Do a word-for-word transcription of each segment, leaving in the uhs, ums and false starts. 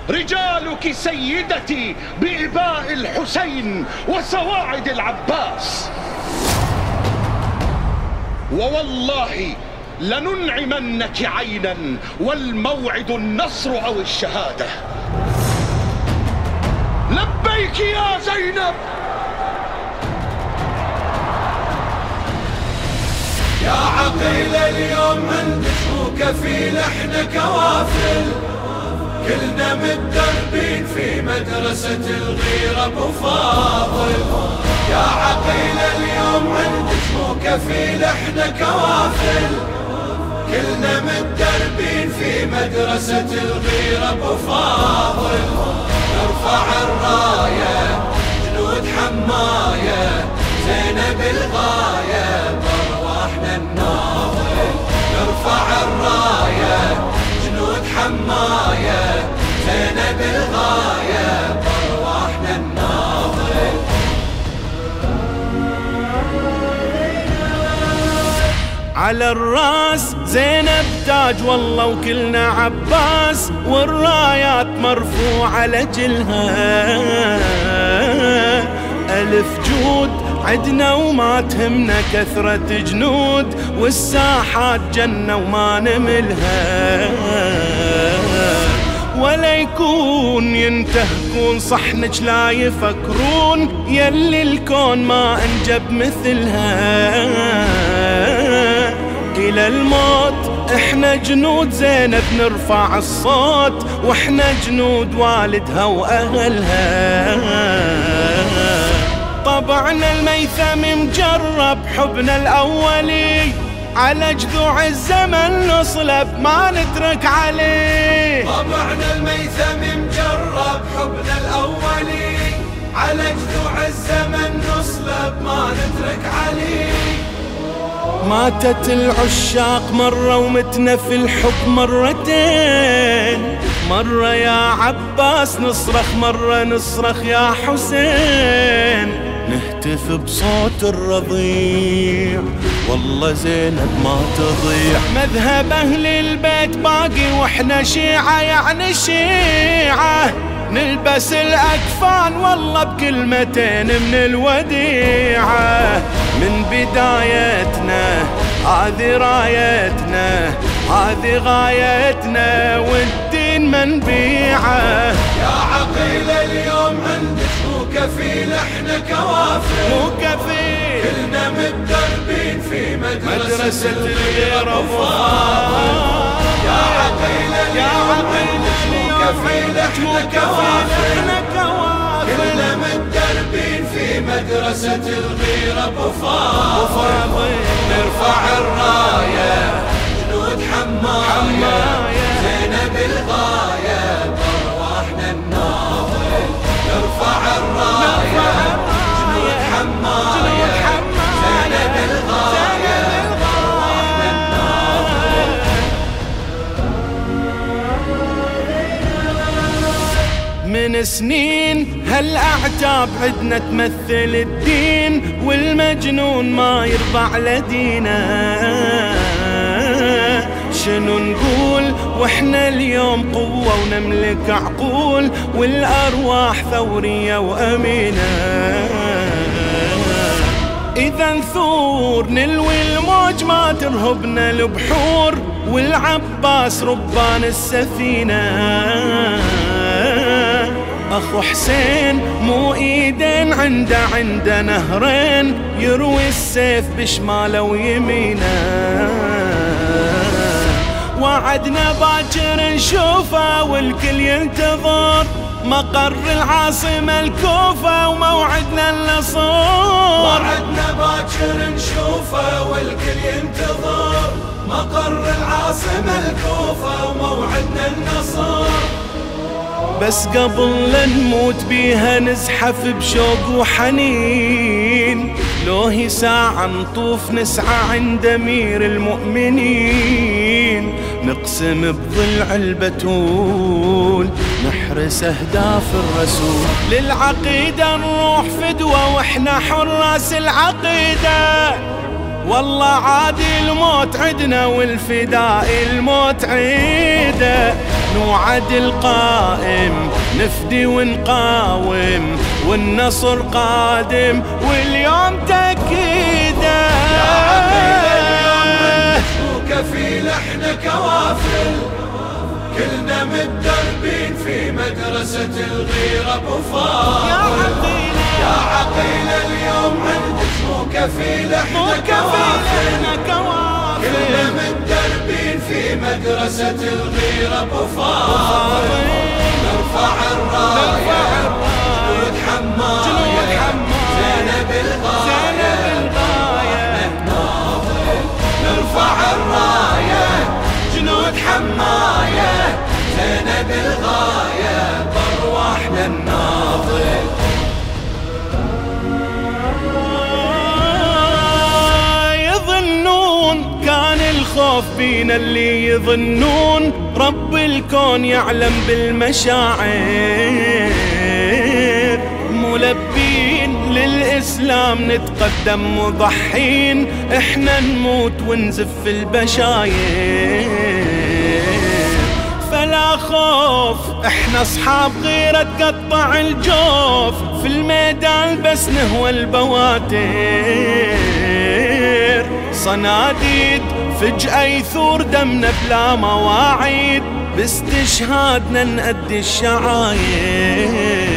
رجالك سيدتي بإباء الحسين وسواعد العباس، ووالله لننعمنك عينا والموعد النصر أو الشهادة. لبيك يا زينب. يا عقيل اليوم عندك وكفيل احنا كوافل، كلنا متدربين في مدرسة الغيرة ابو فاضل. يا عقيل اليوم عندك وكفيل احنا كوافل، كلنا متدربين في مدرسة الغيرة ابو فاضل. نرفع الراية جنود حماية، زينب الغاية بارواحنا الناضل. نرفع الراية جنود حماية، زينب الغاية بارواحنا الناضل. على الراس زينب تاج والله وكلنا عباس، والرايات مرفوعة لجلها. ألف جود عدنا وما تهمنا كثرة جنود، والساحات جنة وما نملها. ولا يكون ينتهكون صحنك لا يفكرون، يلي الكون ما انجب مثلها. إلى الموت احنا جنود زينب نرفع الصوت، واحنا جنود والدها واهلها. طبعنا الميثم مجرب حبنا الاولي، على جذوع الزمن نصلب ما نترك عليه. طبعنا الميثم مجرب حبنا الاولي، على جذوع الزمن نصلب ما نترك عليه. ماتت العشاق مرة ومتنا في الحب مرتين، مرة يا عباس نصرخ مرة نصرخ يا حسين. نهتف بصوت الرضيع والله زينب ما تضيع. مذهب أهل البيت باقي واحنا شيعة يعني شيعة، نلبس الأكفان والله بكلمتين من الوديعة. من بدايتنا هذه رايتنا، هذه غايتنا والدين منبيعه. يا عقيل اليوم عندك مو كفيل احنا كوافل، مو كفيل كلنا متدربين في مدرسة, مدرسة الغيرة ابو فاضل. يا عقيل اليوم عندك مو كفيل احنا كوافل، كلنا متدربين في مدرسة الغيرة ابو فاضل. نرفع الراية جنود حماية، زينب الغاية بارواحنا الناضل. نرفع الراية جنود حماية، زينب الغاية بارواحنا الناضل. من سنين هالأعتاب عدنا تمثل الدين، والمجنون ما يرضى على دينا. شنو نقول واحنا اليوم قوة ونملك عقول، والأرواح ثورية وأمينة. إذا نثور نلوي الموج ما ترهبنا البحور، والعباس ربان السفينة. أخو حسين مو إيدين عنده عنده نهرين، يروي السيف بشماله ويمينه. وعدنا باكر نشوفه والكل ينتظر، مقر العاصمة الكوفة وموعدنا النصر. وعدنا باكر نشوفه والكل ينتظر، مقر العاصمة الكوفة وموعدنا النصر. بس قبل لا نموت بيها نزحف بشوق وحنين، لو هي ساعة نطوف نسعى عند أمير المؤمنين. نقسم بضلع البتول نحرس أهداف الرسول، للعقيدة نروح فدوة وإحنا حراس العقيدة. والله عادي الموت عدنا والفداء الموت عيده. نوعد القائم نفدي ونقاوم والنصر قادم واليوم تأكيده. يا عقيل اليوم وكفيل احنا كوافل كلنا متدربين في مدرسة الغيرة ابو فاضل. يا عقيل اليوم عندك مو كفيل احنا كوافل كلنا متدربين في مدرسة الغيرة ابو فاضل. نرفع الراية جنود حماية زينب الغاية نناضل. نرفع الراية جنود حماية زينب الغاية بارواحنا الناضل. يظنون كان الخوف بينا اللي يظنون رب الكون يعلم بالمشاعر ملبين للإسلام نتقدم مضحين احنا نموت ونزف البشاير. فلا خوف احنا اصحاب غيرة تقطع الجوف في الميدان بس نهوى البواتر صناديد فجأة يثور دمنا بلا مواعيد باستشهادنا نأدي الشعاير.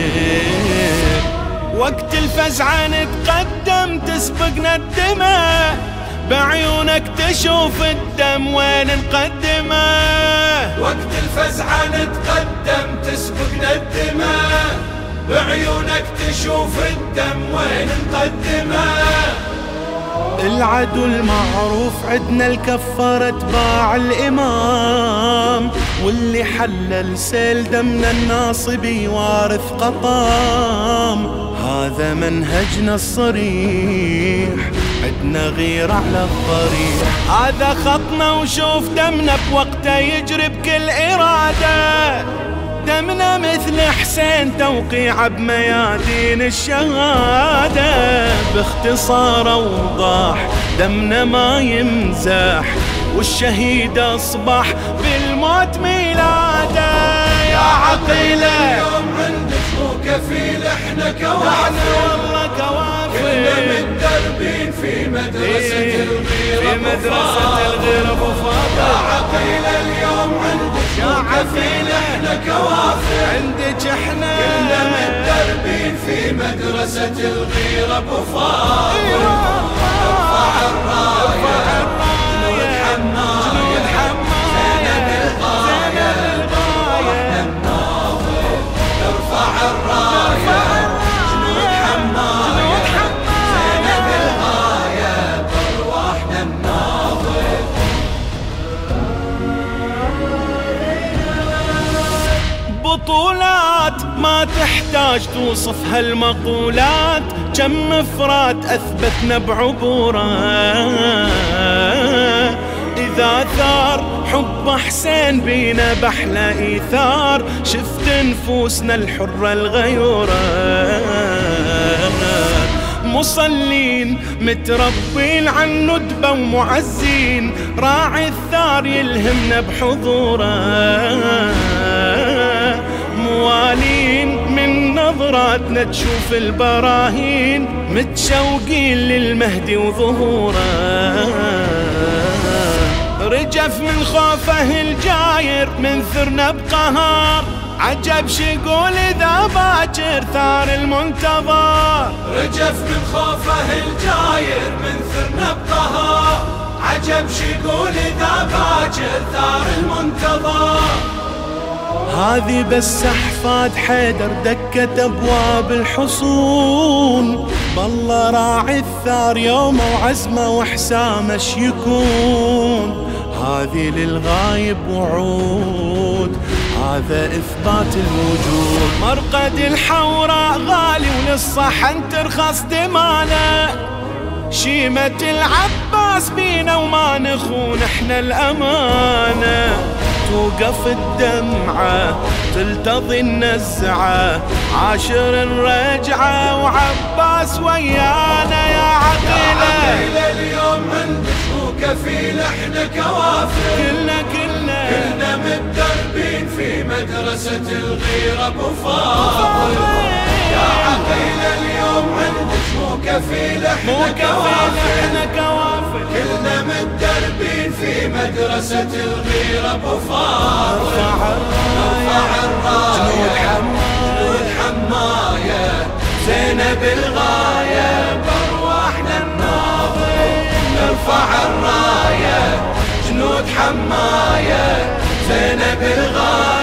وقت الفزعة نتقدم تسبقنا الدماء بعيونك تشوف الدم وين نقدمه. وقت الفزعة نتقدم تسبقنا الدماء بعيونك تشوف الدم وين نقدمه. العدو المعروف عدنا الكفار اتباع الإمام واللي حلل سيل دمنا الناصبي وارث قطام. هذا منهجنا الصريح عدنا غير على الضريح. هذا خطنا وشوف دمنا بوقته يجري بكل إرادة. دمنا مثل حسين توقيع بميادين الشهادة. باختصار أوضح دمنا ما يمزح والشهيد أصبح بالموت ميلاده. يا عقيلة اليوم عندك مو كفيل احنا كوافل والله كوافل كلنا متدربين في مدرسة الغيرة في مدرسة الغيرة ابو فاضل. يا عقيلة اليوم عندك مو كفيل احنا كوافل عندك احنا كلنا متدربين في مدرسة الغيرة ابو فاضل. نرفع الراية جنود حماية زينب الغاية بارواحنا الناضل. نرفع الراية جنود حماية زينب الغاية بارواحنا الناضل. بطولات ما تحتاج توصفها المقولات كم مفرات أثبتنا بعبوره. إذا ثار حب حسين بينا بحلى إيثار شفت نفوسنا الحرة الغيورة. مصلين متربين عن ندبة ومعزين راعي الثار يلهمنا بحضوره. موالين من نظراتنا تشوف البراهين متشوقين للمهدي وظهوره. رجف من خوفه الجاير من ثرنا بقهار عجب شيقول إذا باكر ثار المنتظر. رجف من خوفه الجاير من ثرنا بقهار عجب شيقول إذا باكر ثار المنتظر. هذه بس أحفاد حيدر دكت أبواب الحصون بالله راعي الثار يومه وعزمه وحسامه اش يكون. هذه للغايب وعود هذا إثبات الوجود. مرقد الحوراء غالي وللصحن ترخص دمانه. شيمة العباس بينا وما نخون احنا الأمانة. توقف الدمعة تلتضي النزعة عاشر الرجعة وعباس ويانا. يا عقيلة اليوم عندك مو كفيل احنا كوافل كلنا كلنا كلنا متدربين في مدرسة الغيرة ابو فاضل. يا عقيل اليوم عندك مو كفيل احنا كوافل، كلنا متدربين في مدرسة الغيرة ابو فاضل. نرفع الراية جنود حماية زينب الغاية بأرواحنا الناضل. نرفع الراية جنود حماية زينب الغاية